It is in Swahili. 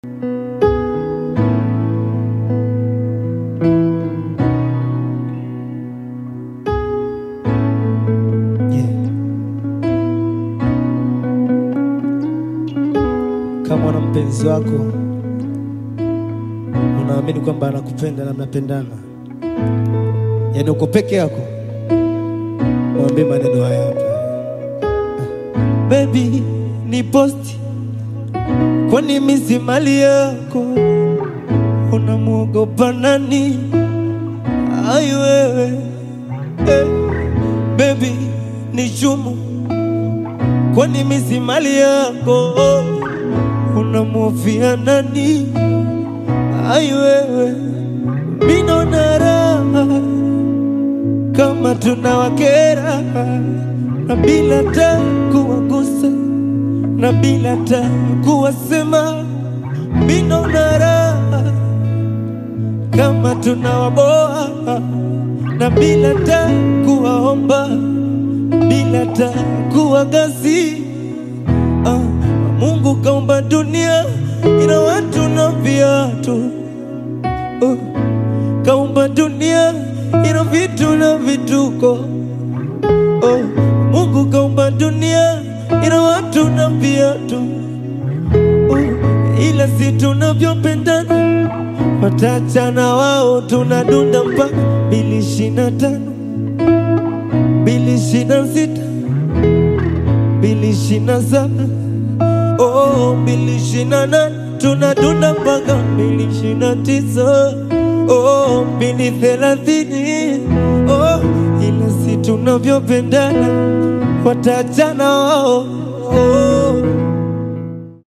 Kama na mpenzi wako unaamini kwamba anakupenda na mnapendana, yaani uko peke yako, mwambie maneno haya hapa. Baby, ni posti, kwani mimi si mali yako, unamuogopa nani? Ai wewe, baby, ni chumu, kwani mimi si mali yako, unamhofia nani? Ai wewe, mimi naona raha kama tunawakera, na bila ta kuwagusa, na bila ta kuwasema. Mimi naona raha kama tunawaboa, na bila ta kuwaomba, bila ta kuwagasi. Mungu kaumba dunia ina watu na viatu, kaumba dunia ina vitu na vituko. Mungu kaumba dunia ina watu na viatu, ila si tunavyopendana watachana wao. Tunadunda mpaka 2025, 2026, 2027, 2028, tunadunda mpaka 2029, 2030. Ila si tunavyopendana watachana wao.